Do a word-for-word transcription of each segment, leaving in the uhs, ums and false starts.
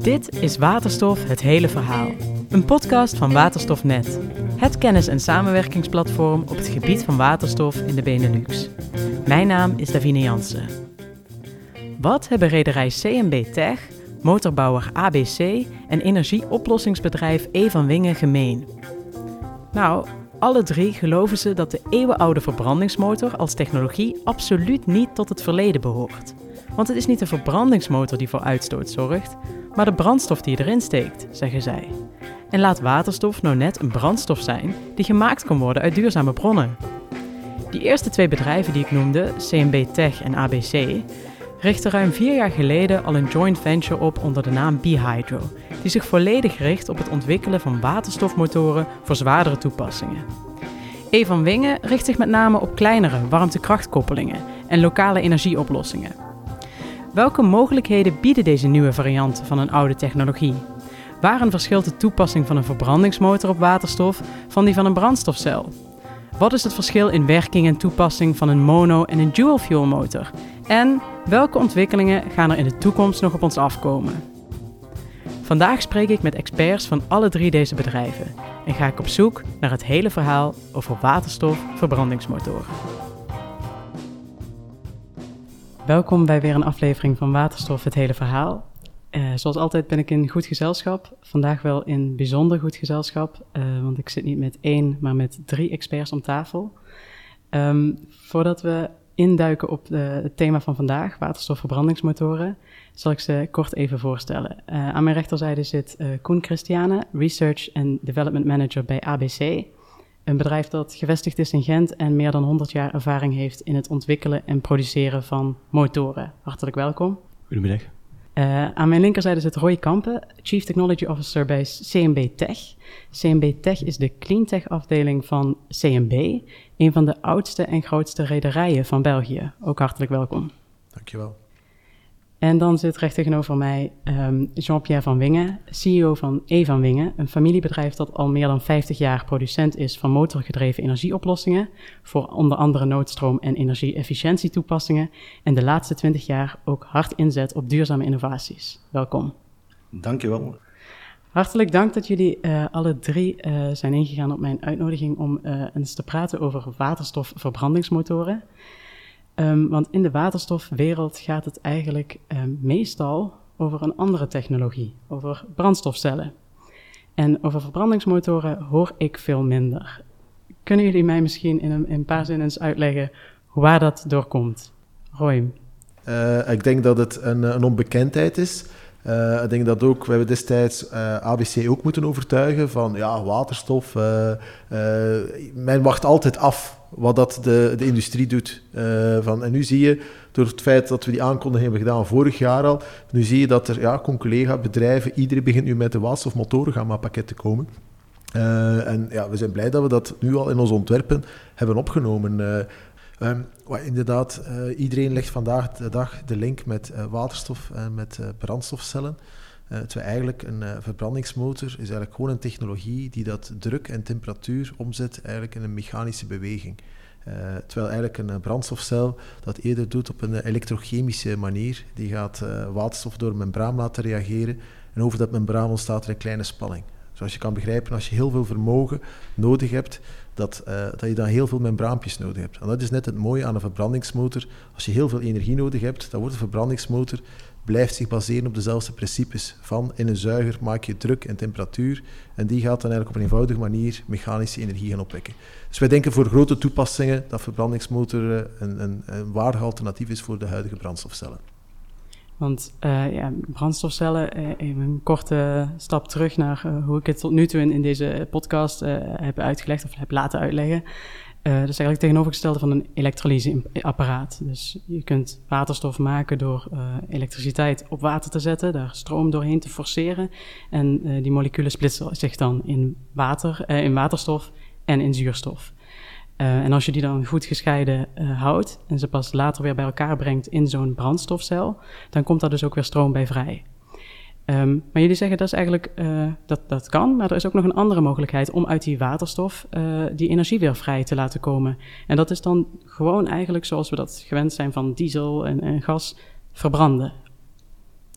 Dit is Waterstof, het hele verhaal. Een podcast van Waterstof punt net. Het kennis- en samenwerkingsplatform op het gebied van waterstof in de Benelux. Mijn naam is Davine Jansen. Wat hebben rederij C M B Tech, motorbouwer A B C en energieoplossingsbedrijf E. van Wingen gemeen? Nou, alle drie geloven ze dat de eeuwenoude verbrandingsmotor als technologie absoluut niet tot het verleden behoort. Want het is niet de verbrandingsmotor die voor uitstoot zorgt, maar de brandstof die je erin steekt, zeggen zij. En laat waterstof nou net een brandstof zijn die gemaakt kan worden uit duurzame bronnen. Die eerste twee bedrijven die ik noemde, C M B Tech en A B C, richtten ruim vier jaar geleden al een joint venture op onder de naam BeHydro, die zich volledig richt op het ontwikkelen van waterstofmotoren voor zwaardere toepassingen. E. van Wingen richt zich met name op kleinere warmtekrachtkoppelingen en lokale energieoplossingen. Welke mogelijkheden bieden deze nieuwe varianten van een oude technologie? Waarin verschilt de toepassing van een verbrandingsmotor op waterstof van die van een brandstofcel? Wat is het verschil in werking en toepassing van een mono- en een dual-fuel motor? En welke ontwikkelingen gaan er in de toekomst nog op ons afkomen? Vandaag spreek ik met experts van alle drie deze bedrijven en ga ik op zoek naar het hele verhaal over waterstofverbrandingsmotoren. Welkom bij weer een aflevering van Waterstof, het hele verhaal. Uh, zoals altijd ben ik in goed gezelschap. Vandaag wel in bijzonder goed gezelschap, uh, want ik zit niet met één, maar met drie experts om tafel. Um, voordat we induiken op de, het thema van vandaag, waterstofverbrandingsmotoren, zal ik ze kort even voorstellen. Uh, aan mijn rechterzijde zit uh, Koen Christiane, Research and Development Manager bij A B C. Een bedrijf dat gevestigd is in Gent en meer dan honderd jaar ervaring heeft in het ontwikkelen en produceren van motoren. Hartelijk welkom. Goedemiddag. Uh, aan mijn linkerzijde zit Roy Kampen, Chief Technology Officer bij C M B Tech. C M B Tech is de cleantech afdeling van C M B, een van de oudste en grootste rederijen van België. Ook hartelijk welkom. Dankjewel. En dan zit recht tegenover mij um, Jean-Pierre van Wingen, C E O van E. van Wingen, een familiebedrijf dat al meer dan vijftig jaar producent is van motorgedreven energieoplossingen voor onder andere noodstroom- en energie-efficiëntietoepassingen en de laatste twintig jaar ook hard inzet op duurzame innovaties. Welkom. Dankjewel. Hartelijk dank dat jullie uh, alle drie uh, zijn ingegaan op mijn uitnodiging om uh, eens te praten over waterstofverbrandingsmotoren. Um, want in de waterstofwereld gaat het eigenlijk um, meestal over een andere technologie, over brandstofcellen. En over verbrandingsmotoren hoor ik veel minder. Kunnen jullie mij misschien in een, in een paar zinnen eens uitleggen waar dat door komt? Roy? Uh, ik denk dat het een, een onbekendheid is. Uh, ik denk dat ook, we hebben destijds uh, A B C ook moeten overtuigen van ja, waterstof. Uh, uh, men wacht altijd af wat dat de, de industrie doet. Uh, van, en nu zie je, door het feit dat we die aankondiging hebben gedaan vorig jaar al, nu zie je dat er ja, collega bedrijven, iedereen begint nu met de waterstofmotorengamma-pakket te komen. Uh, en ja, we zijn blij dat we dat nu al in onze ontwerpen hebben opgenomen. Uh, Um, inderdaad, uh, iedereen legt vandaag de dag de link met uh, waterstof en met uh, brandstofcellen. Uh, terwijl eigenlijk een uh, verbrandingsmotor is eigenlijk gewoon een technologie die dat druk en temperatuur omzet eigenlijk in een mechanische beweging. Uh, terwijl eigenlijk een uh, brandstofcel dat eerder doet op een uh, elektrochemische manier. Die gaat uh, waterstof door een membraan laten reageren en over dat membraan ontstaat er een kleine spanning. Zoals je kan begrijpen, als je heel veel vermogen nodig hebt, dat, uh, dat je dan heel veel membraampjes nodig hebt. En dat is net het mooie aan een verbrandingsmotor. Als je heel veel energie nodig hebt, dan wordt een verbrandingsmotor blijft zich baseren op dezelfde principes. Van in een zuiger maak je druk en temperatuur en die gaat dan eigenlijk op een eenvoudige manier mechanische energie gaan opwekken. Dus wij denken voor grote toepassingen dat verbrandingsmotor een, een, een waardig alternatief is voor de huidige brandstofcellen. Want uh, ja, brandstofcellen, uh, even een korte stap terug naar uh, hoe ik het tot nu toe in, in deze podcast uh, heb uitgelegd of heb laten uitleggen. Uh, dat is eigenlijk tegenovergestelde van een elektrolyseapparaat. Dus je kunt waterstof maken door uh, elektriciteit op water te zetten, daar stroom doorheen te forceren. En uh, die moleculen splitsen zich dan in, water, uh, in waterstof en in zuurstof. Uh, en als je die dan goed gescheiden uh, houdt en ze pas later weer bij elkaar brengt in zo'n brandstofcel, dan komt daar dus ook weer stroom bij vrij. Um, maar jullie zeggen dat is eigenlijk, uh, dat, dat kan, maar er is ook nog een andere mogelijkheid om uit die waterstof uh, die energie weer vrij te laten komen. En dat is dan gewoon eigenlijk zoals we dat gewend zijn van diesel en, en gas, verbranden.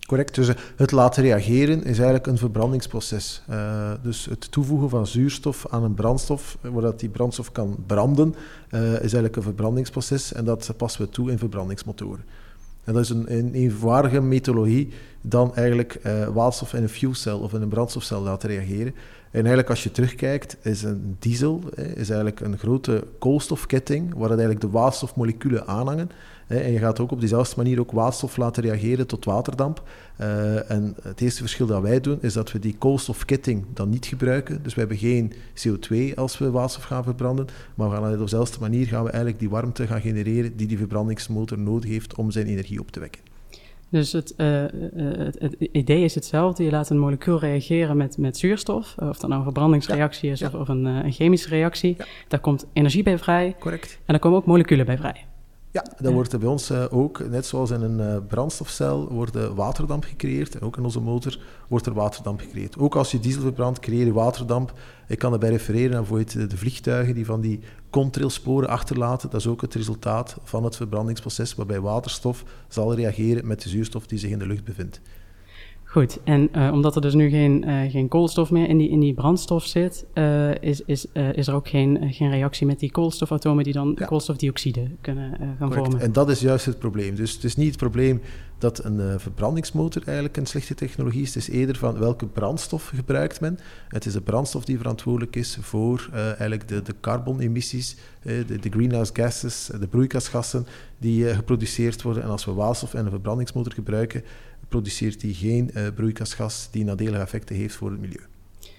Correct, dus het laten reageren is eigenlijk een verbrandingsproces. Uh, dus het toevoegen van zuurstof aan een brandstof, waar die brandstof kan branden, uh, is eigenlijk een verbrandingsproces en dat passen we toe in verbrandingsmotoren. En dat is een, een eenvoudige methodologie dan eigenlijk uh, waterstof in een fuelcel of in een brandstofcel laten reageren. En eigenlijk als je terugkijkt, is een diesel hè, is eigenlijk een grote koolstofketting waar eigenlijk de waterstofmoleculen aanhangen. Hè, en je gaat ook op diezelfde manier ook waterstof laten reageren tot waterdamp. Uh, en het eerste verschil dat wij doen, is dat we die koolstofketting dan niet gebruiken. Dus we hebben geen C O twee als we waterstof gaan verbranden, maar we gaan op dezelfde manier gaan we eigenlijk die warmte gaan genereren die die verbrandingsmotor nodig heeft om zijn energie op te wekken. Dus het, uh, het, het idee is hetzelfde. Je laat een molecuul reageren met, met zuurstof. Of dat nou een verbrandingsreactie is ja, ja. Of, of een, een chemische reactie. Ja. Daar komt energie bij vrij. Correct. En daar komen ook moleculen bij vrij. Ja, dan wordt er bij ons uh, ook, net zoals in een uh, brandstofcel, wordt uh, waterdamp gecreëerd. En ook in onze motor wordt er waterdamp gecreëerd. Ook als je diesel verbrandt, creëer je waterdamp. Ik kan erbij refereren aan bijvoorbeeld de vliegtuigen die van die contrailsporen achterlaten. Dat is ook het resultaat van het verbrandingsproces, waarbij waterstof zal reageren met de zuurstof die zich in de lucht bevindt. Goed, en uh, omdat er dus nu geen, uh, geen koolstof meer in die, in die brandstof zit, uh, is, is, uh, is er ook geen, uh, geen reactie met die koolstofatomen die dan ja. koolstofdioxide kunnen uh, gaan Correct. vormen. En dat is juist het probleem. Dus het is niet het probleem dat een uh, verbrandingsmotor eigenlijk een slechte technologie is. Het is eerder van welke brandstof gebruikt men. Het is de brandstof die verantwoordelijk is voor uh, eigenlijk de, de carbonemissies, uh, de, de greenhouse gases, de broeikasgassen die uh, geproduceerd worden. En als we waterstof en een verbrandingsmotor gebruiken, produceert die geen uh, broeikasgas die nadelige effecten heeft voor het milieu.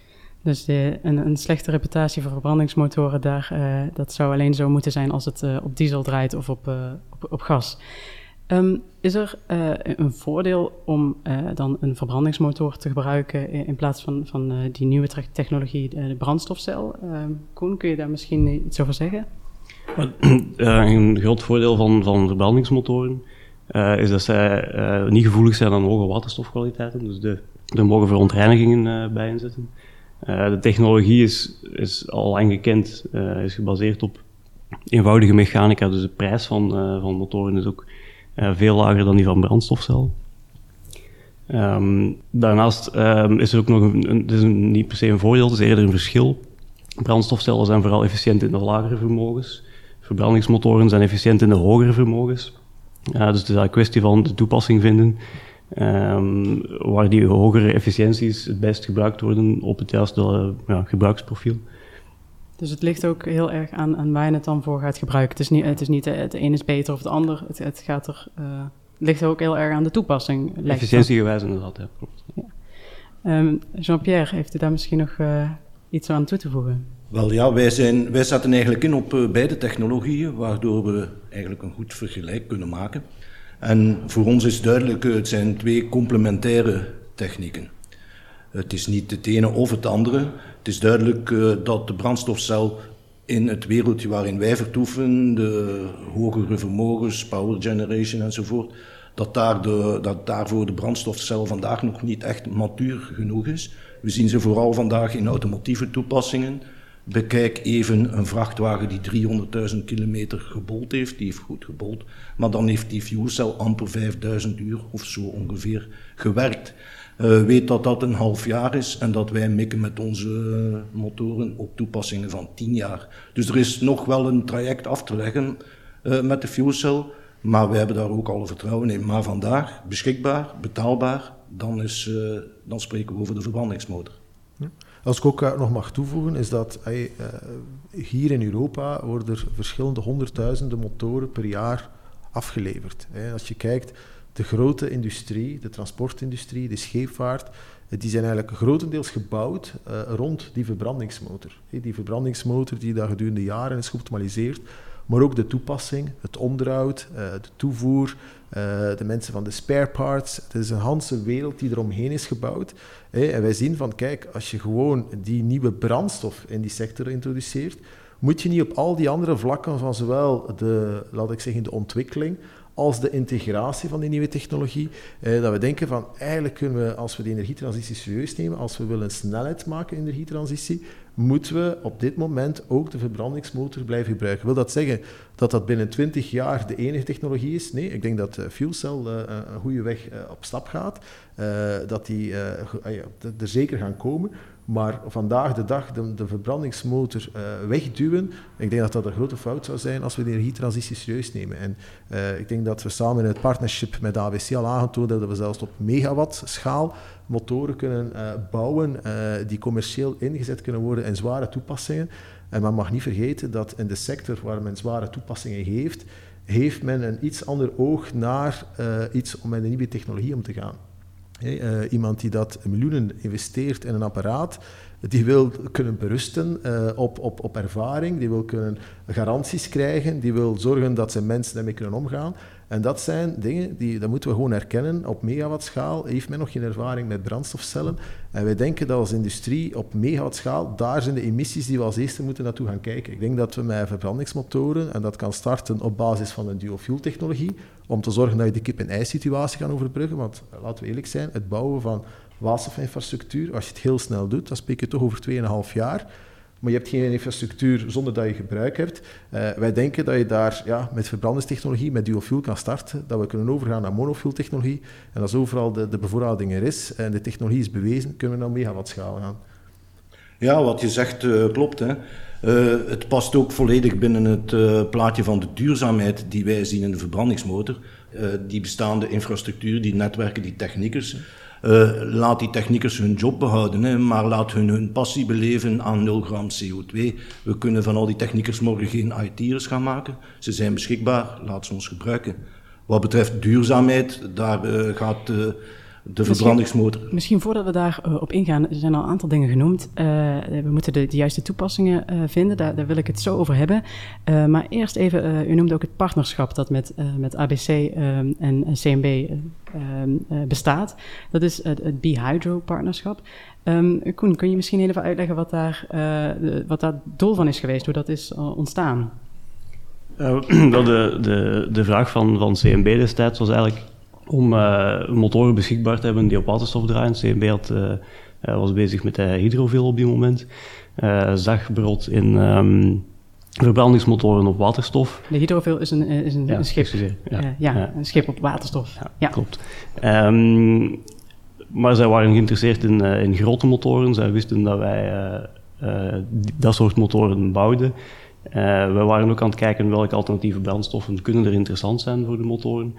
Dus de, een, een slechte reputatie voor verbrandingsmotoren, daar, uh, dat zou alleen zo moeten zijn als het uh, op diesel draait of op, uh, op, op gas. Um, is er uh, een voordeel om uh, dan een verbrandingsmotor te gebruiken in, in plaats van, van uh, die nieuwe te- technologie, de brandstofcel? Uh, Koen, kun je daar misschien iets over zeggen? Uh, een groot voordeel van, van verbrandingsmotoren Uh, is dat zij uh, niet gevoelig zijn aan hoge waterstofkwaliteiten, dus de, er mogen verontreinigingen uh, bij inzetten. Uh, de technologie is, is al lang gekend, uh, is gebaseerd op eenvoudige mechanica, dus de prijs van, uh, van motoren is ook uh, veel lager dan die van brandstofcel. Um, daarnaast um, is er ook nog een, een, het is een, niet per se een voordeel, het is eerder een verschil. Brandstofcellen zijn vooral efficiënt in de lagere vermogens, verbrandingsmotoren zijn efficiënt in de hogere vermogens. Uh, dus het is een kwestie van de toepassing vinden, um, waar die hogere efficiënties het best gebruikt worden op het juiste uh, ja, gebruiksprofiel. Dus het ligt ook heel erg aan, aan waar je het dan voor gaat gebruiken. Het is niet, het, is niet het een is beter of het ander. Het, het gaat er, uh, het ligt ook heel erg aan de toepassing. Efficiëntiegewijs inderdaad, ja, klopt. Ja. Um, Jean-Pierre, heeft u daar misschien nog uh, iets aan toe te voegen? Wel ja, wij, zijn, wij zetten eigenlijk in op uh, beide technologieën, waardoor we eigenlijk een goed vergelijk kunnen maken. En voor ons is duidelijk, uh, het zijn twee complementaire technieken. Het is niet het ene of het andere. Het is duidelijk uh, dat de brandstofcel in het wereldje waarin wij vertoeven, de hogere vermogens, power generation enzovoort, dat, daar de, dat daarvoor de brandstofcel vandaag nog niet echt matuur genoeg is. We zien ze vooral vandaag in automotieve toepassingen. Bekijk even een vrachtwagen die driehonderdduizend kilometer gebold heeft, die heeft goed gebold, maar dan heeft die fuelcel amper vijfduizend uur of zo ongeveer gewerkt. Uh, weet dat dat een half jaar is en dat wij mikken met onze motoren op toepassingen van tien jaar. Dus er is nog wel een traject af te leggen uh, met de fuelcel, maar we hebben daar ook alle vertrouwen in. Maar vandaag, beschikbaar, betaalbaar, dan, is, uh, dan spreken we over de verbrandingsmotor. Ja. Als ik ook uh, nog mag toevoegen, is dat uh, hier in Europa worden er verschillende honderdduizenden motoren per jaar afgeleverd. Hè. Als je kijkt, de grote industrie, de transportindustrie, de scheepvaart, die zijn eigenlijk grotendeels gebouwd uh, rond die verbrandingsmotor. Hè. Die verbrandingsmotor die daar gedurende jaren is geoptimaliseerd, maar ook de toepassing, het onderhoud, uh, de toevoer, uh, de mensen van de spare parts. Het is een hele wereld die eromheen is gebouwd. Hè. En wij zien van, kijk, als je gewoon die nieuwe brandstof in die sector introduceert, moet je niet op al die andere vlakken van zowel de, laat ik zeggen, de ontwikkeling, als de integratie van die nieuwe technologie. Uh, dat we denken van, eigenlijk kunnen we, als we de energietransitie serieus nemen, als we willen snelheid maken in de energietransitie, moeten we op dit moment ook de verbrandingsmotor blijven gebruiken. Wil dat zeggen dat dat binnen twintig jaar de enige technologie is? Nee, ik denk dat uh, fuel cell uh, een goede weg uh, op stap gaat. Uh, dat die uh, uh, ja, er zeker gaan komen. Maar vandaag de dag de, de verbrandingsmotor uh, wegduwen, ik denk dat dat een grote fout zou zijn als we de energietransitie serieus nemen. En uh, ik denk dat we samen in het partnership met A B C al aangetoond hebben dat we zelfs op megawatt-schaal motoren kunnen uh, bouwen uh, die commercieel ingezet kunnen worden in zware toepassingen. En men mag niet vergeten dat in de sector waar men zware toepassingen heeft, heeft men een iets ander oog naar uh, iets om met een nieuwe technologie om te gaan. Hey, uh, iemand die dat miljoenen investeert in een apparaat, die wil kunnen berusten uh, op, op, op ervaring, die wil kunnen garanties krijgen, die wil zorgen dat zijn mensen daarmee kunnen omgaan. En dat zijn dingen, die, dat moeten we gewoon erkennen. Op megawattschaal heeft men nog geen ervaring met brandstofcellen. En wij denken dat als industrie op megawattschaal, daar zijn de emissies die we als eerste moeten naartoe gaan kijken. Ik denk dat we met verbrandingsmotoren, en dat kan starten op basis van een dual-fuel technologie, om te zorgen dat je de kip-en-ei-situatie kan overbruggen. Want laten we eerlijk zijn, het bouwen van waterstofinfrastructuur, als je het heel snel doet, dan spreek je toch over twee en een half jaar. Maar je hebt geen infrastructuur zonder dat je gebruik hebt. Uh, wij denken dat je daar ja, met verbrandingstechnologie, met dual-fuel kan starten, dat we kunnen overgaan naar monofuel-technologie. En als overal de, de bevoorrading er is en de technologie is bewezen, kunnen we naar megawattschaal gaan. Ja, wat je zegt uh, klopt. Hè. Uh, het past ook volledig binnen het uh, plaatje van de duurzaamheid die wij zien in de verbrandingsmotor. Uh, die bestaande infrastructuur, die netwerken, die techniekers. Uh, laat die techniekers hun job behouden, hè, maar laat hun hun passie beleven aan nul gram C O twee. We kunnen van al die techniekers morgen geen I T'ers gaan maken. Ze zijn beschikbaar, laat ze ons gebruiken. Wat betreft duurzaamheid, daar uh, gaat uh, de verbrandingsmotor... Misschien, misschien voordat we daar uh, op ingaan, er zijn al een aantal dingen genoemd. Uh, we moeten de, de juiste toepassingen uh, vinden, daar, daar wil ik het zo over hebben. Uh, maar eerst even, uh, u noemde ook het partnerschap dat met, uh, met A B C uh, en C M B uh, uh, bestaat. Dat is het, het BeHydro-partnerschap. Um, Koen, kun je misschien even uitleggen wat daar, uh, de, wat daar het doel van is geweest, hoe dat is uh, ontstaan? Uh, de, de, de vraag van, van C M B destijds was eigenlijk om uh, motoren beschikbaar te hebben die op waterstof draaien. C M B had, uh, was bezig met de hydrovel op die moment. Uh, zag bijvoorbeeld in um, verbrandingsmotoren op waterstof. De hydrovel is een, is een, ja, een schip. Ja, uh, ja, ja, een schip op waterstof. Ja, ja. klopt. Um, maar zij waren geïnteresseerd in, uh, in grote motoren. Zij wisten dat wij uh, uh, dat soort motoren bouwden. Uh, we waren ook aan het kijken welke alternatieve brandstoffen kunnen er interessant zijn voor de motoren.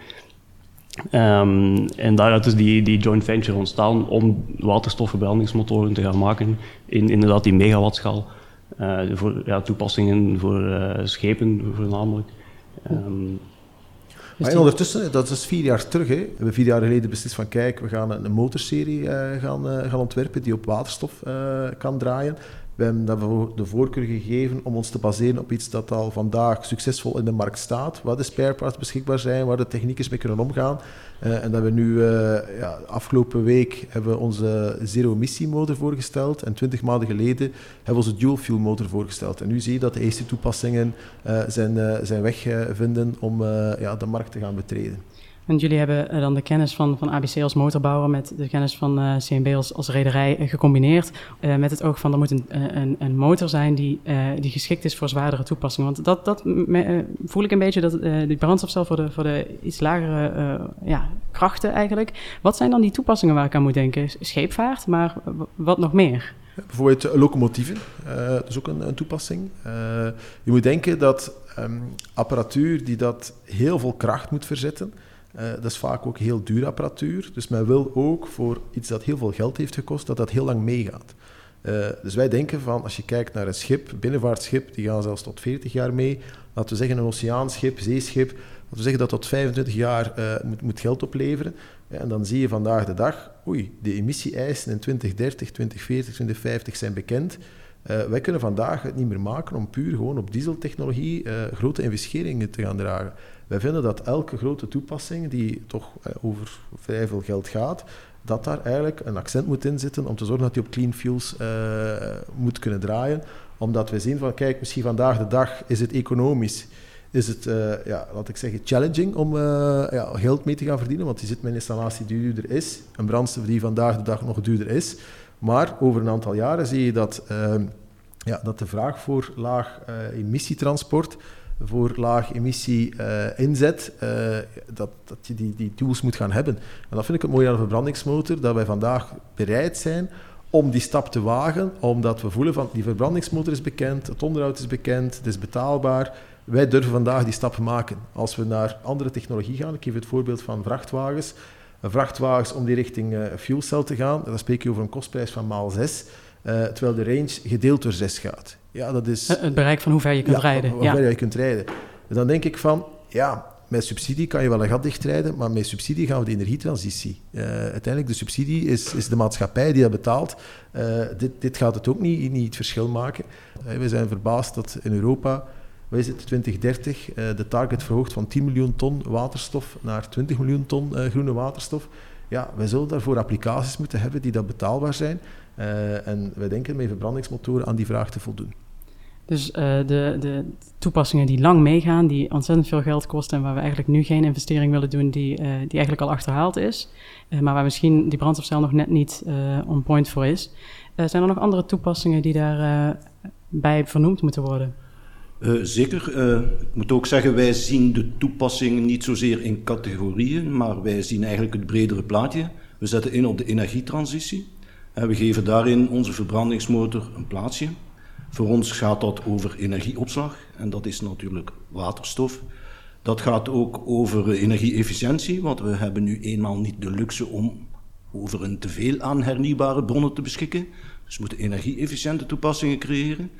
Um, en daaruit is die, die joint venture ontstaan om waterstofverbrandingsmotoren te gaan maken in inderdaad die megawattschaal. Uh, voor ja, toepassingen voor uh, schepen voornamelijk. Um, Maar ondertussen, dat is vier jaar terug, hè. We hebben vier jaar geleden beslist van kijk, we gaan een, een motorserie uh, gaan, uh, gaan ontwerpen die op waterstof uh, kan draaien. We hebben daarvoor de voorkeur gegeven om ons te baseren op iets dat al vandaag succesvol in de markt staat, waar de spare parts beschikbaar zijn, waar de techniekers mee kunnen omgaan. Uh, en dat we nu, uh, ja, afgelopen week hebben we onze zero-emissie motor voorgesteld en twintig maanden geleden hebben we onze dual-fuel motor voorgesteld. En nu zie je dat de eerste toepassingen uh, zijn, uh, zijn weg uh, vinden om uh, ja, de markt te gaan betreden. En jullie hebben uh, dan de kennis van, van A B C als motorbouwer met de kennis van uh, C M B als, als rederij uh, gecombineerd. Uh, met het oog van er moet een, een, een motor zijn die, uh, die geschikt is voor zwaardere toepassingen. Want dat, dat me, uh, voel ik een beetje, dat uh, die brandstofcel voor de, voor de iets lagere uh, ja, krachten eigenlijk. Wat zijn dan die toepassingen waar ik aan moet denken? Scheepvaart, maar w- wat nog meer? Bijvoorbeeld locomotieven, uh, dat is ook een, een toepassing. Uh, je moet denken dat um, apparatuur die dat heel veel kracht moet verzetten, Uh, dat is vaak ook heel duur apparatuur. Dus men wil ook voor iets dat heel veel geld heeft gekost, dat dat heel lang meegaat. Uh, dus wij denken van, als je kijkt naar een schip, binnenvaartschip, die gaan zelfs tot veertig jaar mee. Laten we zeggen een oceaanschip, zeeschip, laten we zeggen dat tot vijfentwintig jaar uh, moet, moet geld opleveren. Ja, en dan zie je vandaag de dag, oei, de emissie-eisen in twintig dertig, twintig veertig, twintig vijftig zijn bekend. Uh, wij kunnen vandaag het niet meer maken om puur gewoon op dieseltechnologie uh, grote investeringen te gaan dragen. Wij vinden dat elke grote toepassing die toch uh, over vrij veel geld gaat, dat daar eigenlijk een accent moet in zitten om te zorgen dat die op clean fuels uh, moet kunnen draaien. Omdat we zien van, kijk, misschien vandaag de dag is het economisch is het, uh, ja, laat ik zeggen, challenging om uh, ja, geld mee te gaan verdienen, want je zit met een installatie die duurder is, een brandstof die vandaag de dag nog duurder is. Maar over een aantal jaren zie je dat, uh, ja, dat de vraag voor laag uh, emissietransport, voor laag emissie uh, inzet, uh, dat, dat je die, die tools moet gaan hebben. En dat vind ik het mooie aan een verbrandingsmotor, dat wij vandaag bereid zijn om die stap te wagen, omdat we voelen van die verbrandingsmotor is bekend, het onderhoud is bekend, het is betaalbaar. Wij durven vandaag die stap maken. Als we naar andere technologie gaan, ik geef het voorbeeld van vrachtwagens. Vrachtwagens om die richting uh, fuel cell te gaan, dan spreek je over een kostprijs van maal zes, uh, terwijl de range gedeeld door zes gaat. Ja, dat is... Het bereik van hoe ver je kunt ja, rijden. Hoe ver ja. je kunt rijden. En dan denk ik van, ja, met subsidie kan je wel een gat dichtrijden, maar met subsidie gaan we de energietransitie. Uh, uiteindelijk, de subsidie is, is de maatschappij die dat betaalt. Uh, dit, dit gaat het ook niet, niet het verschil maken. Uh, we zijn verbaasd dat in Europa, wat is het, twintig dertig, uh, de target verhoogt van tien miljoen ton waterstof naar twintig miljoen ton uh, groene waterstof. Ja, wij zullen daarvoor applicaties moeten hebben die dat betaalbaar zijn. Uh, en wij denken met verbrandingsmotoren aan die vraag te voldoen. Dus uh, de, de toepassingen die lang meegaan, die ontzettend veel geld kosten en waar we eigenlijk nu geen investering willen doen die, uh, die eigenlijk al achterhaald is, uh, maar waar misschien die brandstofcel nog net niet uh, on point voor is. Uh, zijn er nog andere toepassingen die daarbij uh, bij vernoemd moeten worden? Uh, zeker. Uh, ik moet ook zeggen, wij zien de toepassingen niet zozeer in categorieën, maar wij zien eigenlijk het bredere plaatje. We zetten in op de energietransitie en we geven daarin onze verbrandingsmotor een plaatsje. Voor ons gaat dat over energieopslag en dat is natuurlijk waterstof. Dat gaat ook over energie-efficiëntie, want we hebben nu eenmaal niet de luxe om over een teveel aan hernieuwbare bronnen te beschikken. Dus we moeten energie-efficiënte toepassingen creëren.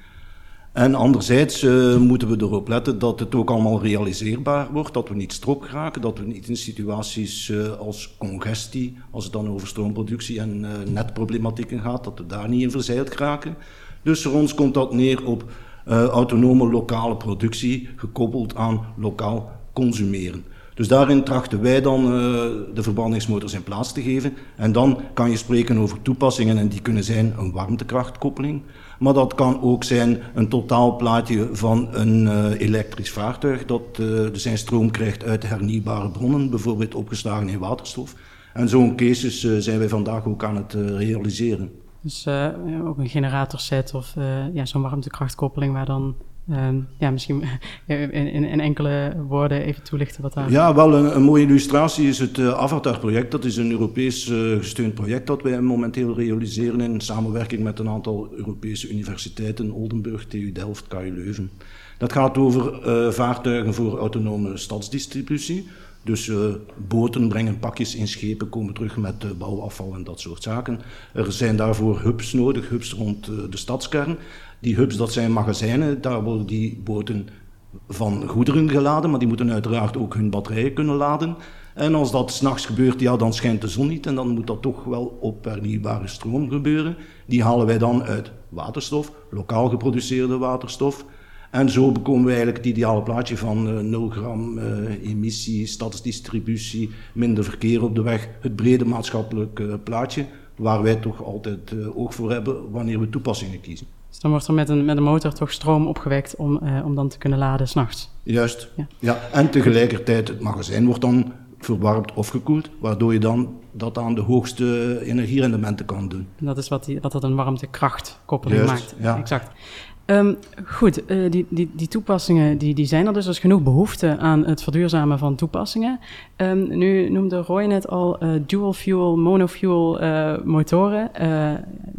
En anderzijds uh, moeten we erop letten dat het ook allemaal realiseerbaar wordt, dat we niet strop geraken, dat we niet in situaties uh, als congestie, als het dan over stroomproductie en uh, netproblematieken gaat, dat we daar niet in verzeild geraken. Dus voor ons komt dat neer op uh, autonome lokale productie, gekoppeld aan lokaal consumeren. Dus daarin trachten wij dan uh, de verbrandingsmotors in plaats te geven. En dan kan je spreken over toepassingen en die kunnen zijn een warmtekrachtkoppeling. Maar dat kan ook zijn een totaalplaatje van een uh, elektrisch vaartuig dat uh, zijn stroom krijgt uit hernieuwbare bronnen, bijvoorbeeld opgeslagen in waterstof. En zo'n cases uh, zijn wij vandaag ook aan het uh, realiseren. Dus uh, ook een generatorset of uh, ja, zo'n warmtekrachtkoppeling waar dan... Um, ja, misschien in, in, in enkele woorden even toelichten wat daar... Ja, wel een, een mooie illustratie is het uh, Avatar-project. Dat is een Europees uh, gesteund project dat wij momenteel realiseren in samenwerking met een aantal Europese universiteiten, Oldenburg, T U Delft, K U Leuven. Dat gaat over uh, vaartuigen voor autonome stadsdistributie. Dus uh, boten brengen pakjes in schepen, komen terug met uh, bouwafval en dat soort zaken. Er zijn daarvoor hubs nodig, hubs rond uh, de stadskern. Die hubs, dat zijn magazijnen, daar worden die boten van goederen geladen, maar die moeten uiteraard ook hun batterijen kunnen laden. En als dat 's nachts gebeurt, ja, dan schijnt de zon niet en dan moet dat toch wel op hernieuwbare stroom gebeuren. Die halen wij dan uit waterstof, lokaal geproduceerde waterstof. En zo bekomen we eigenlijk het ideale plaatje van uh, nul gram uh, emissie, stadsdistributie, minder verkeer op de weg. Het brede maatschappelijk uh, plaatje waar wij toch altijd uh, oog voor hebben wanneer we toepassingen kiezen. Dus dan wordt er met een, met een motor toch stroom opgewekt om, uh, om dan te kunnen laden 's nachts. Juist, ja. ja. En tegelijkertijd het magazijn wordt dan verwarmd of gekoeld, waardoor je dan dat aan de hoogste energierendementen kan doen. En dat is wat, die, wat dat een warmtekrachtkoppeling Juist, maakt. Ja. Exact. Um, goed, uh, die, die, die toepassingen die, die zijn er dus. Er is genoeg behoefte aan het verduurzamen van toepassingen. Um, nu noemde Roy net al uh, dual-fuel, monofuel uh, motoren. Uh,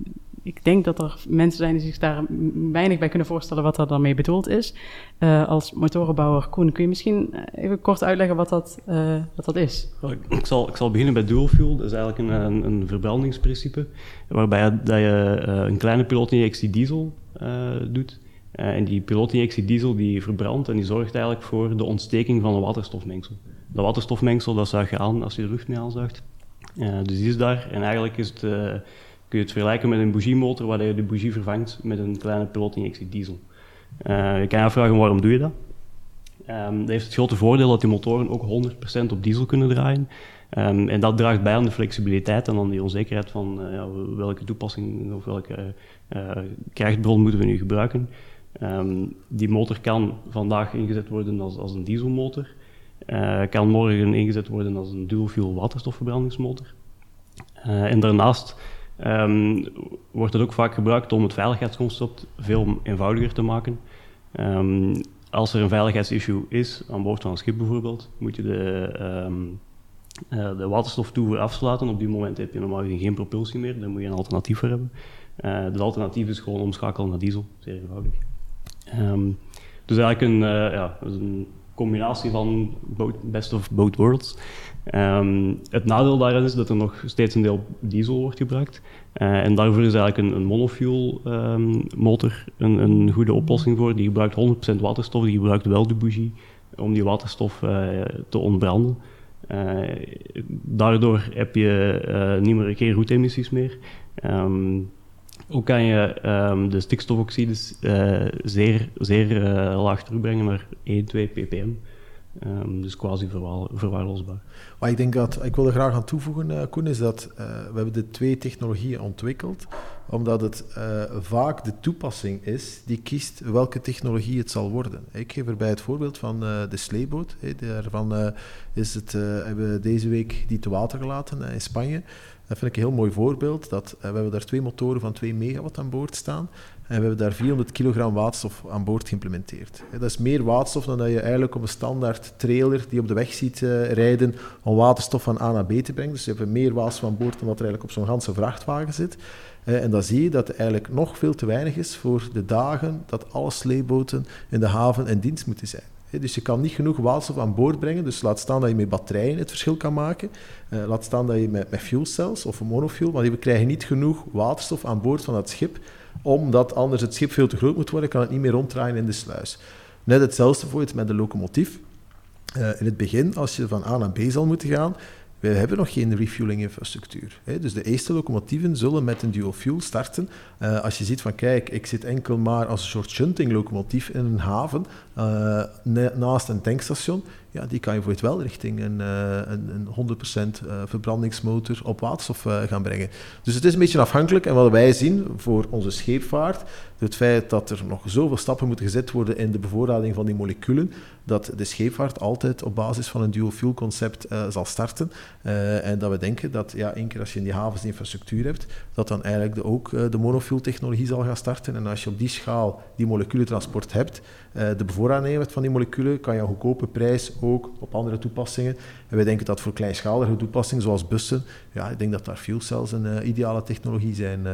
ik denk dat er mensen zijn die zich daar weinig bij kunnen voorstellen wat er daarmee bedoeld is. Uh, als motorenbouwer, Koen, kun je misschien even kort uitleggen wat dat, uh, wat dat is? Ik zal, ik zal beginnen bij dual fuel. Dat is eigenlijk een, een, een verbrandingsprincipe, waarbij je, dat je uh, een kleine pilotinjectie diesel uh, doet. Uh, en die pilotinjectie diesel die verbrandt en die zorgt eigenlijk voor de ontsteking van een waterstofmengsel. Dat waterstofmengsel, dat zuig je aan als je de lucht mee aanzuigt. Uh, dus die is daar. En eigenlijk is het... Uh, kun je het vergelijken met een bougiemotor, waar je de bougie vervangt met een kleine pilotinjectie diesel. Uh, je kan je afvragen, waarom doe je dat? Um, dat heeft het grote voordeel dat die motoren ook honderd procent op diesel kunnen draaien. Um, en dat draagt bij aan de flexibiliteit en aan die onzekerheid van uh, ja, welke toepassing of welke uh, krachtbron moeten we nu gebruiken. Um, die motor kan vandaag ingezet worden als, als een dieselmotor, uh, kan morgen ingezet worden als een dual-fuel waterstofverbrandingsmotor. Uh, en daarnaast um, wordt het ook vaak gebruikt om het veiligheidsconcept veel eenvoudiger te maken. Um, als er een veiligheidsissue is, aan boord van een schip bijvoorbeeld, moet je de, um, uh, de waterstoftoevoer afsluiten. Op die moment heb je normaal geen propulsie meer, daar moet je een alternatief voor hebben. Uh, het alternatief is gewoon omschakelen naar diesel, zeer eenvoudig. Um, dus eigenlijk een, uh, ja, een combinatie van both, best of both worlds. Um, het nadeel daarin is dat er nog steeds een deel diesel wordt gebruikt. Uh, en daarvoor is eigenlijk een, een monofuel um, motor een, een goede oplossing voor. Die gebruikt honderd procent waterstof, die gebruikt wel de bougie om die waterstof uh, te ontbranden. Uh, daardoor heb je uh, niet meer, geen roetemissies meer. Um, Ook kan je um, de stikstofoxides uh, zeer, zeer uh, laag terugbrengen naar één, twee ppm. Um, dus quasi verwaar, verwaarloosbaar. Maar ik denk dat, ik wil er graag aan toevoegen, uh, Koen, is dat uh, we hebben de twee technologieën ontwikkeld, omdat het uh, vaak de toepassing is die kiest welke technologie het zal worden. Ik geef erbij het voorbeeld van uh, de sleepboot. Hey, daarvan uh, is het, uh, hebben we deze week die te water gelaten uh, in Spanje. Dat vind ik een heel mooi voorbeeld. Dat, uh, we hebben daar twee motoren van twee megawatt aan boord staan. En we hebben daar vierhonderd kilogram waterstof aan boord geïmplementeerd. Dat is meer waterstof dan dat je eigenlijk op een standaard trailer die op de weg ziet uh, rijden om waterstof van A naar B te brengen. Dus je hebt meer waterstof aan boord dan wat er eigenlijk op zo'n ganse vrachtwagen zit. Uh, en dan zie je dat het eigenlijk nog veel te weinig is voor de dagen dat alle sleepboten in de haven in dienst moeten zijn. Dus je kan niet genoeg waterstof aan boord brengen, dus laat staan dat je met batterijen het verschil kan maken. Uh, laat staan dat je met, met fuel cells of een monofuel, maar we krijgen niet genoeg waterstof aan boord van dat schip, omdat anders het schip veel te groot moet worden, kan het niet meer ronddraaien in de sluis. Net hetzelfde voor het met de locomotief. Uh, in het begin, als je van A naar B zal moeten gaan, we hebben nog geen refueling-infrastructuur. Hè? Dus de eerste locomotieven zullen met een dual-fuel starten. Uh, als je ziet van, kijk, ik zit enkel maar als een soort shunting-locomotief in een haven, uh, naast een tankstation, ja, die kan je voor het wel richting een, uh, een, een honderd procent uh, verbrandingsmotor op waterstof uh, gaan brengen. Dus het is een beetje afhankelijk. En wat wij zien voor onze scheepvaart, het feit dat er nog zoveel stappen moeten gezet worden in de bevoorrading van die moleculen, dat de scheepvaart altijd op basis van een dual-fuel concept uh, zal starten. Uh, en dat we denken dat ja, één keer als je in die havens de infrastructuur hebt, dat dan eigenlijk de, ook uh, de monofuel-technologie zal gaan starten. En als je op die schaal die moleculentransport hebt, uh, de bevoorrading hebt van die moleculen, kan je een goedkope prijs ook op andere toepassingen. En wij denken dat voor kleinschalige toepassingen, zoals bussen, ja, ik denk dat daar fuel cells een uh, ideale technologie zijn. Uh,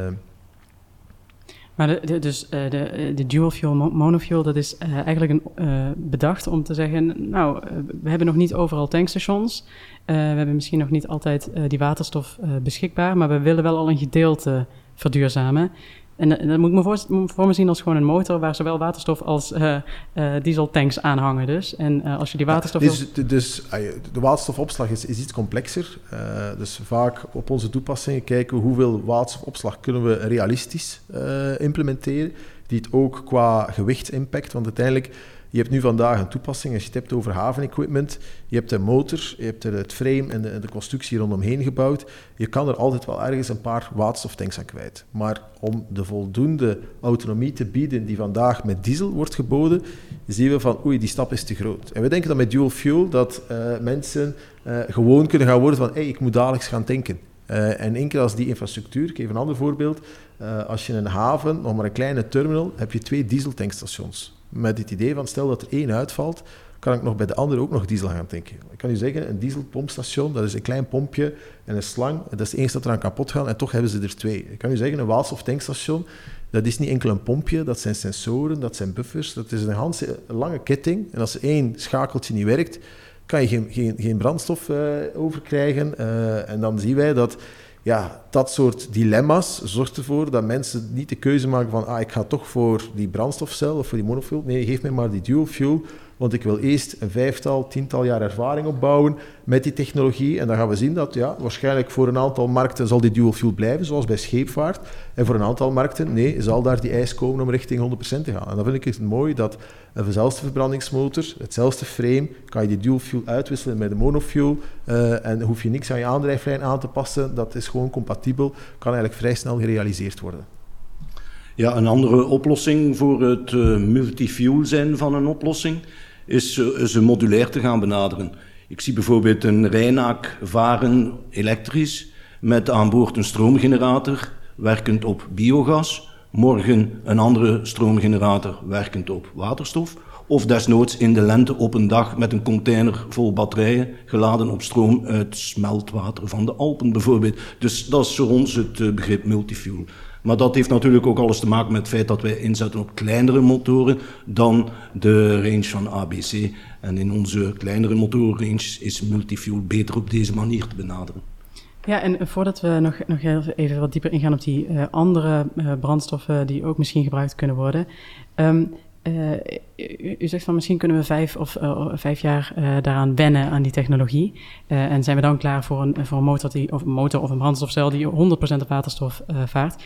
Maar de, de, dus uh, de, de dual fuel, monofuel, dat is uh, eigenlijk een, uh, bedacht om te zeggen, nou, uh, we hebben nog niet overal tankstations, uh, we hebben misschien nog niet altijd uh, die waterstof uh, beschikbaar, maar we willen wel al een gedeelte verduurzamen. En, en dat moet ik me voor, voor me zien als gewoon een motor waar zowel waterstof als uh, uh, dieseltanks aan hangen dus. En uh, als je die waterstof... Ja, dus, dus de waterstofopslag is, is iets complexer. Uh, dus vaak op onze toepassingen kijken we hoeveel waterstofopslag kunnen we realistisch uh, implementeren, die het ook qua gewichtsimpact, want uiteindelijk, je hebt nu vandaag een toepassing, als je het hebt over havenequipment, je hebt de motor, je hebt er het frame en de, de constructie rondomheen gebouwd, je kan er altijd wel ergens een paar waterstoftanks aan kwijt. Maar om de voldoende autonomie te bieden die vandaag met diesel wordt geboden, zien we van oei, die stap is te groot. En we denken dat met dual fuel dat uh, mensen uh, gewoon kunnen gaan worden van hey, ik moet dagelijks gaan tanken. Uh, en één keer als die infrastructuur, ik geef een ander voorbeeld, uh, als je in een haven, nog maar een kleine terminal, heb je twee dieseltankstations. Met het idee van, stel dat er één uitvalt, kan ik nog bij de andere ook nog diesel gaan tanken. Ik kan u zeggen, een dieselpompstation, dat is een klein pompje en een slang, dat is één dat eraan kapot gaat en toch hebben ze er twee. Ik kan u zeggen, een waterstoftankstation, dat is niet enkel een pompje, dat zijn sensoren, dat zijn buffers, dat is een ganse lange ketting en als één schakeltje niet werkt, kan je geen, geen, geen brandstof uh, overkrijgen. Uh, en dan zien wij dat ja, dat soort dilemma's zorgt ervoor dat mensen niet de keuze maken van ah, ik ga toch voor die brandstofcel of voor die monofuel. Nee, geef mij maar die dual fuel, want ik wil eerst een vijftal, tiental jaar ervaring opbouwen met die technologie. En dan gaan we zien dat ja, waarschijnlijk voor een aantal markten zal die dual fuel blijven, zoals bij scheepvaart. En voor een aantal markten, nee, zal daar die eis komen om richting honderd procent te gaan. En dan vind ik het mooi dat een dezelfde verbrandingsmotor, hetzelfde frame, kan je die dual fuel uitwisselen met de monofuel uh, en hoef je niks aan je aandrijflijn aan te passen. Dat is gewoon compatibel, kan eigenlijk vrij snel gerealiseerd worden. Ja, een andere oplossing voor het uh, multifuel zijn van een oplossing is, uh, is modulair te gaan benaderen. Ik zie bijvoorbeeld een Rijnaak varen elektrisch met aan boord een stroomgenerator werkend op biogas, morgen een andere stroomgenerator werkend op waterstof, of desnoods in de lente op een dag met een container vol batterijen geladen op stroom uit smeltwater van de Alpen bijvoorbeeld. Dus dat is voor ons het uh, begrip multifuel. Maar dat heeft natuurlijk ook alles te maken met het feit dat wij inzetten op kleinere motoren dan de range van A B C. En in onze kleinere motorenrange is multifuel beter op deze manier te benaderen. Ja, en voordat we nog, nog even wat dieper ingaan op die uh, andere uh, brandstoffen die ook misschien gebruikt kunnen worden. Um, uh, u, u zegt van misschien kunnen we vijf of uh, vijf jaar uh, daaraan wennen aan die technologie. Uh, en zijn we dan klaar voor een, voor een motor, die, of een motor of een brandstofcel die honderd procent op waterstof uh, vaart.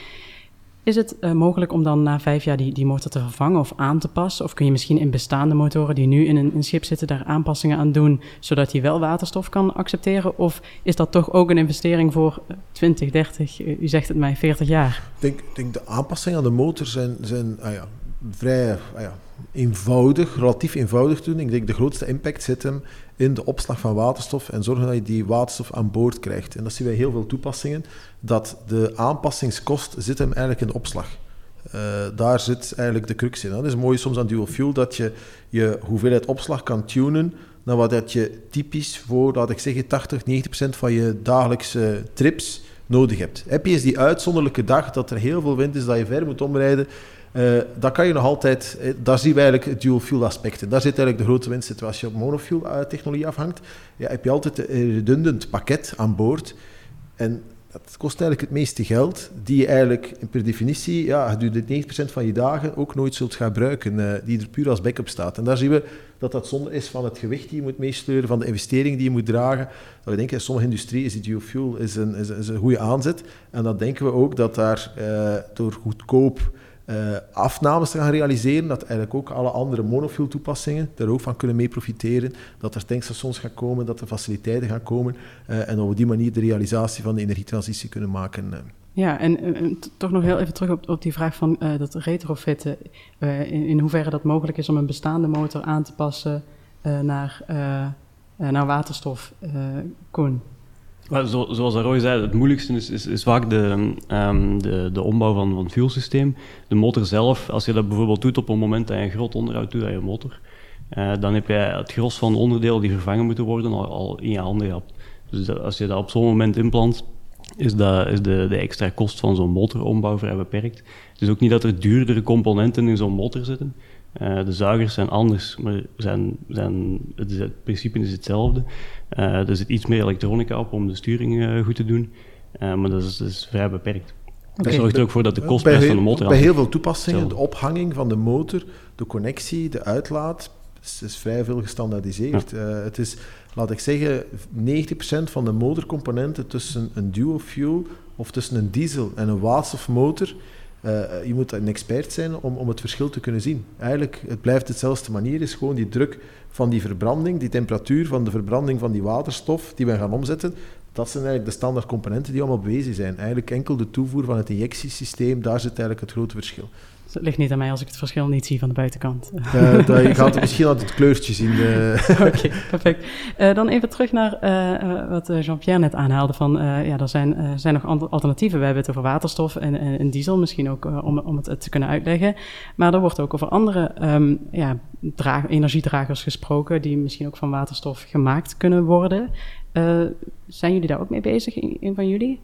Is het uh, mogelijk om dan na vijf jaar die, die motor te vervangen of aan te passen? Of kun je misschien in bestaande motoren die nu in een, een schip zitten daar aanpassingen aan doen, zodat die wel waterstof kan accepteren? Of is dat toch ook een investering voor twintig, dertig, u zegt het mij, veertig jaar? Ik denk, denk de aanpassingen aan de motor zijn, zijn ah ja, vrij ah ja, eenvoudig, relatief eenvoudig te doen. Ik denk de grootste impact zit hem in de opslag van waterstof en zorgen dat je die waterstof aan boord krijgt. En dat zien wij heel veel toepassingen, dat de aanpassingskost zit hem eigenlijk in de opslag. Uh, daar zit eigenlijk de crux in. Dat is mooi soms aan dual fuel, dat je je hoeveelheid opslag kan tunen naar wat dat je typisch voor, laat ik zeggen, tachtig, negentig procent van je dagelijkse trips nodig hebt. Heb je eens die uitzonderlijke dag dat er heel veel wind is, dat je ver moet omrijden, Uh, dat kan je nog altijd, uh, daar zien we eigenlijk het dual fuel aspect in. Daar zit eigenlijk de grote winst zitten. Als je op monofuel uh, technologie afhangt, ja, heb je altijd een redundant pakket aan boord. En dat kost eigenlijk het meeste geld, die je eigenlijk per definitie, ja, je doet negentig procent van je dagen ook nooit zult gaan gebruiken, uh, die er puur als backup staat. En daar zien we dat dat zonde is van het gewicht die je moet meesleuren, van de investering die je moet dragen. Dat we denken, in sommige industrie is die dual fuel is een, is, is een goede aanzet. En dan denken we ook dat daar uh, door goedkoop Uh, afnames te gaan realiseren, dat eigenlijk ook alle andere monofuel toepassingen daar ook van kunnen mee profiteren, dat er tankstations gaan komen, dat er faciliteiten gaan komen uh, en op die manier de realisatie van de energietransitie kunnen maken. Uh. Ja, en uh, t- toch nog heel even terug op, op die vraag van uh, dat retrofitten, uh, in, in hoeverre dat mogelijk is om een bestaande motor aan te passen uh, naar, uh, uh, naar waterstof, uh, Koen. Maar zo, zoals Roy zei, het moeilijkste is, is, is vaak de, um, de, de ombouw van, van het fuelsysteem. De motor zelf, als je dat bijvoorbeeld doet op het moment dat je een groot onderhoud doet aan je motor, uh, dan heb je het gros van de onderdelen die vervangen moeten worden al, al in je handen gehad. Dus dat, als je dat op zo'n moment inplant, is, dat, is de, de extra kost van zo'n motorombouw vrij beperkt. Het is ook niet dat er duurdere componenten in zo'n motor zitten. Uh, de zuigers zijn anders, maar zijn, zijn, het, is, het principe is hetzelfde. Uh, er zit iets meer elektronica op om de sturing uh, goed te doen, uh, maar dat is, dat is vrij beperkt. Okay. Dat zorgt er ook voor dat de kostprijs van de motor... Bij heel veel toepassingen, hetzelfde. De ophanging van de motor, de connectie, de uitlaat, is, is vrij veel gestandaardiseerd. Ja. Uh, het is, laat ik zeggen, negentig procent van de motorcomponenten tussen een dual fuel of tussen een diesel en een waterstofmotor. Uh, je moet een expert zijn om, om het verschil te kunnen zien. Eigenlijk, het blijft hetzelfde manier, is gewoon die druk van die verbranding, die temperatuur van de verbranding van die waterstof die we gaan omzetten, dat zijn eigenlijk de standaard componenten die allemaal bezig zijn. Eigenlijk enkel de toevoer van het injectiesysteem, daar zit eigenlijk het grote verschil. Dus het ligt niet aan mij als ik het verschil niet zie van de buitenkant. Uh, dat, je gaat misschien altijd het kleurtje zien. De... Oké, okay, perfect. Uh, dan even terug naar uh, wat Jean-Pierre net aanhaalde. Van, uh, ja, er zijn, uh, zijn nog alternatieven. We hebben het over waterstof en, en, en diesel, misschien ook uh, om, om het te kunnen uitleggen. Maar er wordt ook over andere um, ja, draag, energiedragers gesproken, die misschien ook van waterstof gemaakt kunnen worden. Uh, zijn jullie daar ook mee bezig, een van jullie?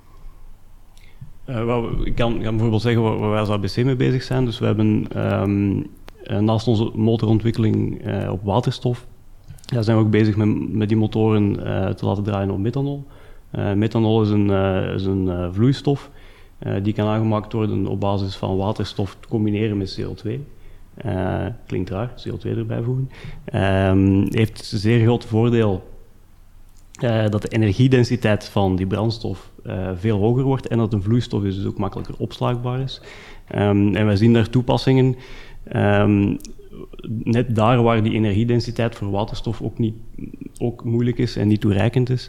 Uh, well, ik kan, kan bijvoorbeeld zeggen waar, waar wij als A B C mee bezig zijn. Dus we hebben um, naast onze motorontwikkeling uh, op waterstof, ja, zijn we ook bezig met, met die motoren uh, te laten draaien op methanol. Uh, methanol is een, uh, is een uh, vloeistof uh, die kan aangemaakt worden op basis van waterstof te combineren met C O twee. Uh, klinkt raar, C O twee erbij voegen. Um, heeft een zeer groot voordeel uh, dat de energiedensiteit van die brandstof uh, veel hoger wordt en dat een vloeistof is, dus ook makkelijker opslaagbaar is. Um, en wij zien daar toepassingen, um, net daar waar die energiedensiteit voor waterstof ook, niet, ook moeilijk is en niet toereikend is.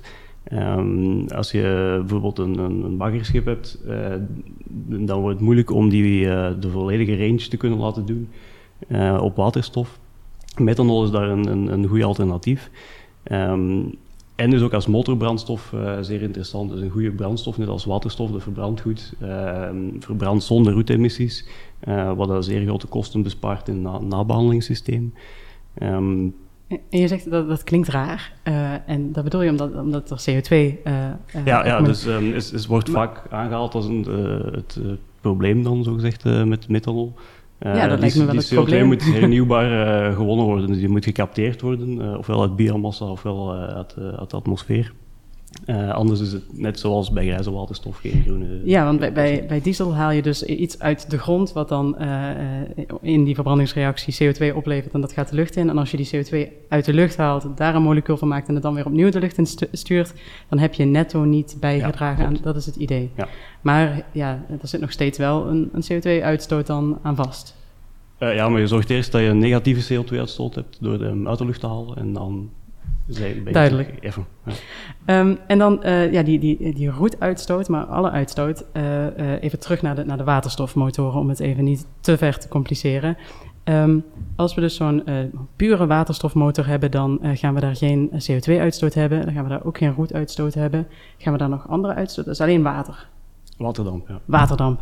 Um, als je bijvoorbeeld een, een, een baggerschip hebt, uh, dan wordt het moeilijk om die uh, de volledige range te kunnen laten doen uh, op waterstof. Methanol is daar een, een, een goed alternatief. Um, en dus ook als motorbrandstof uh, zeer interessant. Dus een goede brandstof, net als waterstof, dat verbrandt goed. Uh, verbrandt zonder roetemissies, uh, wat dat zeer grote kosten bespaart in het na- nabehandelingssysteem. Um, En je zegt dat dat klinkt raar. Uh, en dat bedoel je omdat, omdat er C O twee... Uh, uh, ja, ja met... dus um, is, is, wordt maar... vaak aangehaald als een, uh, het uh, probleem dan, zogezegd, uh, met methanol. Uh, ja, dat die, lijkt me wel die het C O twee probleem. moet hernieuwbaar uh, gewonnen worden. Dus die moet gecapteerd worden, uh, ofwel uit biomassa ofwel uh, uit, uh, uit de atmosfeer. Uh, anders is het net zoals bij grijze waterstof geen groene... Ja, want bij, bij, bij diesel haal je dus iets uit de grond wat dan uh, in die verbrandingsreactie C O twee oplevert en dat gaat de lucht in. En als je die C O twee uit de lucht haalt, daar een molecuul van maakt en het dan weer opnieuw de lucht in stuurt, dan heb je netto niet bijgedragen ja, aan, dat is het idee. Ja. Maar ja, er zit nog steeds wel een, een C O twee uitstoot dan aan vast. Uh, ja, maar je zorgt eerst dat je een negatieve C O twee uitstoot hebt door hem uit de lucht te halen en dan... Duidelijk. Even, ja. um, en dan uh, ja, die, die, die roetuitstoot, maar alle uitstoot. Uh, uh, even terug naar de, naar de waterstofmotoren, om het even niet te ver te compliceren. Um, als we dus zo'n uh, pure waterstofmotor hebben, dan uh, gaan we daar geen C O twee uitstoot hebben. Dan gaan we daar ook geen roetuitstoot hebben. Gaan we daar nog andere uitstoot? Dat is alleen water. Waterdamp, ja. Waterdamp.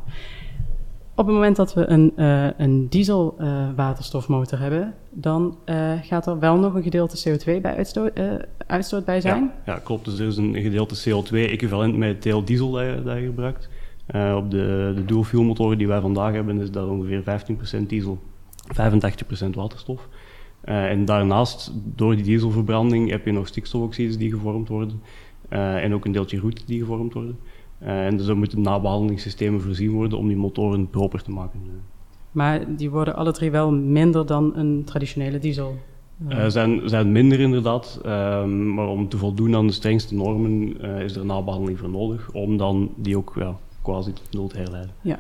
Op het moment dat we een, uh, een diesel uh, waterstofmotor hebben, dan uh, gaat er wel nog een gedeelte C O twee bij uitstoot, uh, uitstoot bij zijn? Ja, ja, klopt. Dus er is een gedeelte C O twee equivalent met het deel diesel dat je, dat je gebruikt. Uh, op de, de dual-fuel motoren die wij vandaag hebben is dat ongeveer vijftien procent diesel, vijfentachtig procent waterstof. Uh, en daarnaast, door die dieselverbranding, heb je nog stikstofoxides die gevormd worden uh, en ook een deeltje roet die gevormd worden. Uh, en dus er moeten nabehandelingssystemen voorzien worden om die motoren proper te maken. Maar die worden alle drie wel minder dan een traditionele diesel? Uh, uh, zijn, zijn minder inderdaad, uh, maar om te voldoen aan de strengste normen uh, is er een nabehandeling voor nodig, om dan die ook ja, quasi tot nul te herleiden. Ja.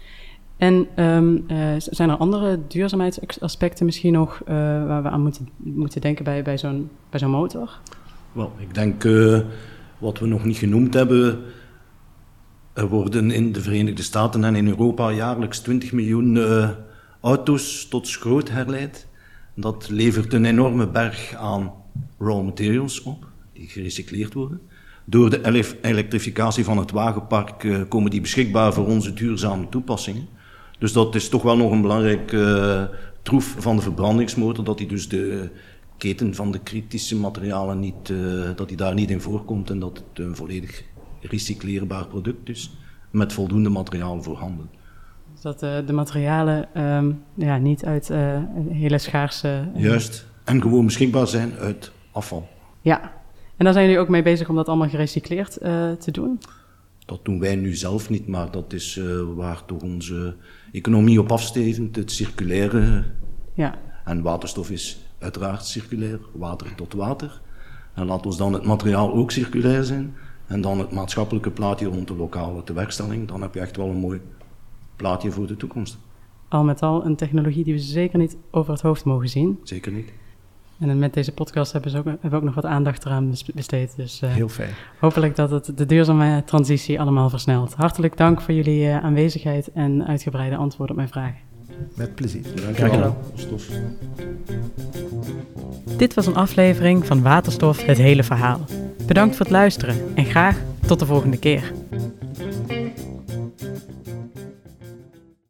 En um, uh, zijn er andere duurzaamheidsaspecten misschien nog uh, waar we aan moeten, moeten denken bij, bij, zo'n, bij zo'n motor? Wel, ik denk uh, wat we nog niet genoemd hebben. Er worden in de Verenigde Staten en in Europa jaarlijks twintig miljoen uh, auto's tot schroot herleid. Dat levert een enorme berg aan raw materials op, die gerecycleerd worden. Door de ele- elektrificatie van het wagenpark uh, komen die beschikbaar voor onze duurzame toepassingen. Dus dat is toch wel nog een belangrijk uh, troef van de verbrandingsmotor, dat die dus de keten van de kritische materialen niet, uh, dat die daar niet in voorkomt en dat het een volledig recycleerbaar product is, met voldoende materiaal voorhanden. Dus dat uh, de materialen um, ja, niet uit uh, hele schaarse... Uh... Juist, en gewoon beschikbaar zijn uit afval. Ja, en daar zijn jullie ook mee bezig om dat allemaal gerecycleerd uh, te doen? Dat doen wij nu zelf niet, maar dat is uh, waar toch onze economie op afstevend, het circulaire. Ja. En waterstof is uiteraard circulair, water tot water. En laat ons dan het materiaal ook circulair zijn. En dan het maatschappelijke plaatje rond de lokale tewerkstelling. Dan heb je echt wel een mooi plaatje voor de toekomst. Al met al een technologie die we zeker niet over het hoofd mogen zien. Zeker niet. En met deze podcast hebben, ze ook, hebben we ook nog wat aandacht eraan besteed. Dus, uh, Heel fijn. Hopelijk dat het de duurzame transitie allemaal versnelt. Hartelijk dank voor jullie uh, aanwezigheid en uitgebreide antwoorden op mijn vragen. Met plezier. Dankjewel. Stof. Dit was een aflevering van Waterstof, het hele verhaal. Bedankt voor het luisteren en graag tot de volgende keer.